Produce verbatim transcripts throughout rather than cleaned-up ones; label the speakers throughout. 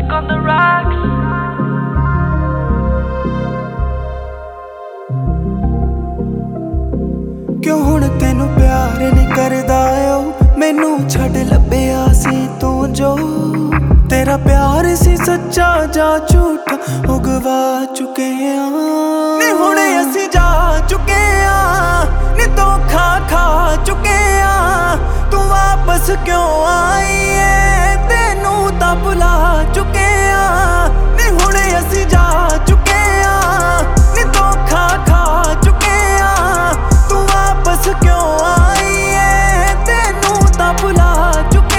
Speaker 1: Stuck on the rocks.
Speaker 2: क्यों हुण तेनू प्यार नहीं करदा ओ मैनू छड़ लभ्या सी तू जो तेरा प्यार सी सच्चा जा झूठा ओ गवा चुके आ नी हुणे असी जा चुके आ नी धोखा खा चुके आ तू वापस क्यों आई है तेनू तां भुला चुके आ नी हुणे असी जा चुके आ नी धोखा खा चुके आ तू वापस क्यों आई है तेनू तां भुला चुके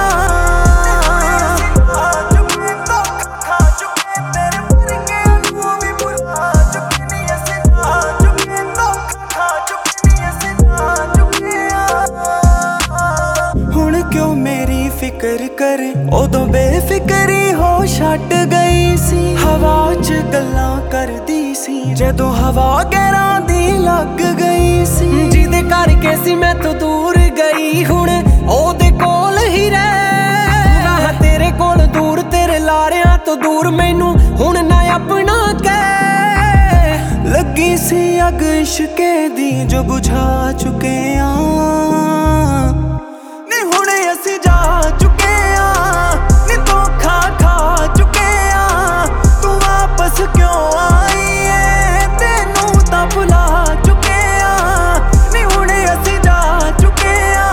Speaker 2: फिक्र करे उदों बेफिक्री हो छट गई सी हवा च गल्लां करदी सी जदों हवा गैरां दी लग गई सी जिदे करके सी मैं तो दूर गई हुण ओदे कोल ही रह राह तेरे कोल दूर तेरे लारियां तो दूर मैनू हुण ना अपना कह लगी सी अग इश्के दी जो बुझा चुके आ नी हुणे असी जा चुके आ नी धोखा खा चुके आ तू वापस क्यों आई है तेनू तां भुला चुके आ नी हुणे असी जा चुके आ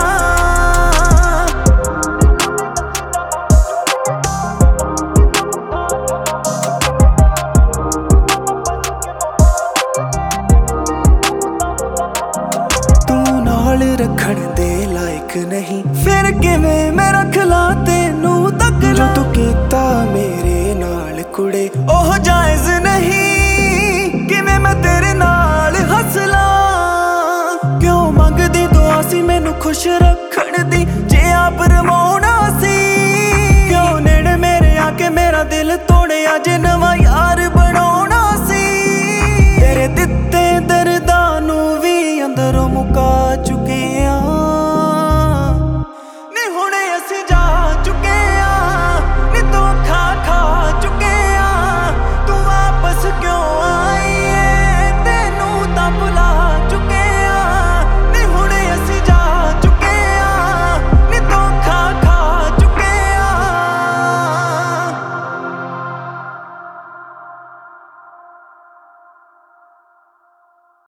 Speaker 2: तू नाल रखण दे लायक नहीं फिर किवें मैं रख ला तेनू तक जो तू कीता मेरे नाल कुड़े ओह जायज़ नहीं किवें मैं तेरे नाल हस ला क्यों मंगदी दुआ सी मैनू खुश रखण दी जे आप रवाउणा सी क्यों नेड़े मेरे आके मेरा दिल तोड़िया जे नवा